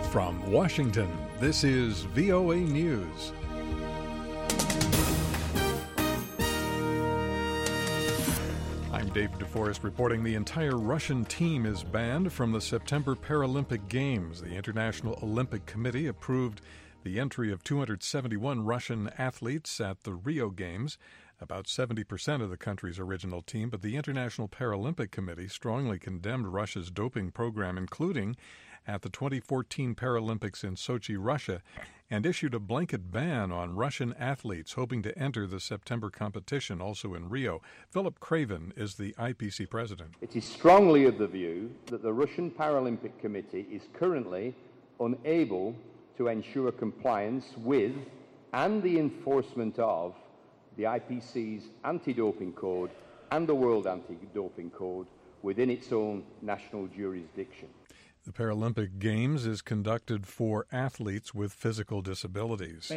From Washington, this is VOA News. I'm David DeForest reporting the entire Russian team is banned from the September Paralympic Games. The International Olympic Committee approved the entry of 271 Russian athletes at the Rio Games, about 70% of the country's original team, but the International Paralympic Committee strongly condemned Russia's doping program, including at the 2014 Paralympics in Sochi, Russia, and issued a blanket ban on Russian athletes hoping to enter the September competition, also in Rio. Philip Craven is the IPC president. It is strongly of the view that the Russian Paralympic Committee is currently unable to ensure compliance with and the enforcement of the IPC's anti-doping code and the World Anti-Doping Code within its own national jurisdiction. The Paralympic Games is conducted for athletes with physical disabilities.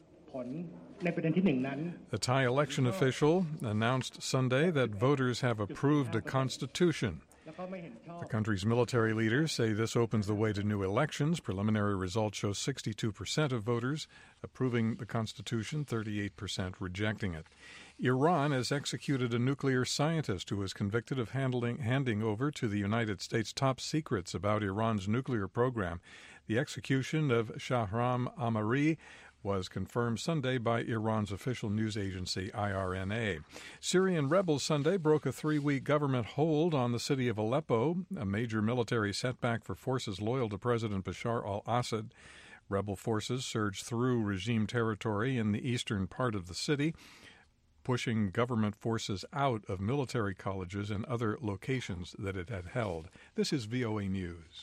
A Thai election official announced Sunday that voters have approved a constitution. The country's military leaders say this opens the way to new elections. Preliminary results show 62% of voters approving the constitution, 38% rejecting it. Iran has executed a nuclear scientist who was convicted of handing over to the United States top secrets about Iran's nuclear program. The execution of Shahram Amari was confirmed Sunday by Iran's official news agency, IRNA. Syrian rebels Sunday broke a 3-week government hold on the city of Aleppo, a major military setback for forces loyal to President Bashar al-Assad. Rebel forces surged through regime territory in the eastern part of the city, pushing government forces out of military colleges and other locations that it had held. This is VOA News.